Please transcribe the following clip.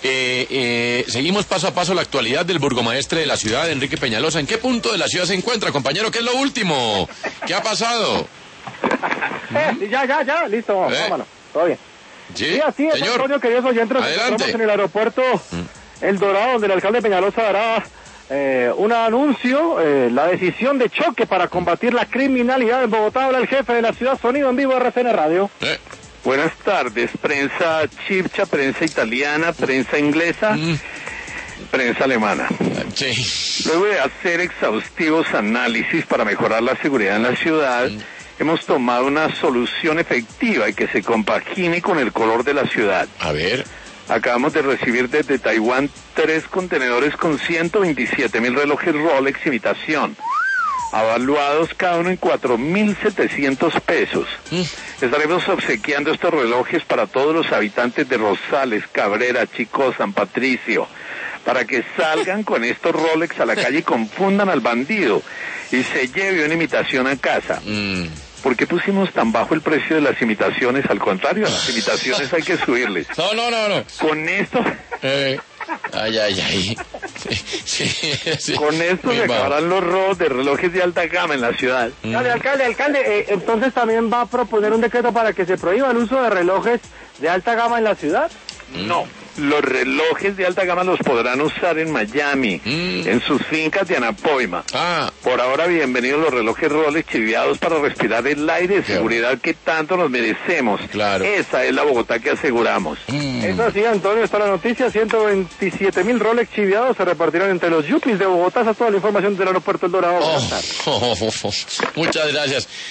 Seguimos paso a paso la actualidad del burgomaestre de la ciudad, Enrique Peñalosa. ¿En qué punto de la ciudad se encuentra, compañero? ¿Qué es lo último? ¿Qué ha pasado? Ya, listo, vámonos, todo bien. Sí, así es, señor. Antonio, queridos oyentes, Adelante. estamos en el aeropuerto El Dorado, donde el alcalde Peñalosa dará un anuncio, la decisión de choque para combatir la criminalidad en Bogotá. Habla el jefe de la ciudad, sonido en vivo, RCN Radio. Buenas tardes, prensa chipcha, prensa italiana, prensa inglesa, prensa alemana. Sí. Luego de hacer exhaustivos análisis para mejorar la seguridad en la ciudad, hemos tomado una solución efectiva y que se compagine con el color de la ciudad. A ver. Acabamos de recibir desde Taiwán 3 contenedores con 127.000 relojes Rolex imitación, avaluados cada uno en 4.700 pesos. Estaremos obsequiando estos relojes para todos los habitantes de Rosales, Cabrera, Chicó, San Patricio, para que salgan con estos Rolex a la calle y confundan al bandido y se lleve una imitación a casa. ¿Por qué pusimos tan bajo el precio de las imitaciones? Al contrario, a las imitaciones hay que subirles. No. Con esto... Ay. Sí. Con esto se acabarán los robos de relojes de alta gama en la ciudad. Alcalde, entonces también va a proponer un decreto para que se prohíba el uso de relojes de alta gama en la ciudad. No, los relojes de alta gama los podrán usar en Miami, en sus fincas de Anapoima. Por ahora, bienvenidos los relojes Rolex chiviados para respirar el aire de seguridad que tanto nos merecemos. Claro. Esa es la Bogotá que aseguramos. Eso sí, Antonio, está la noticia. 127.000 Rolex chiviados se repartirán entre los yuppies de Bogotá. Esa es toda la información del aeropuerto El Dorado. Muchas gracias.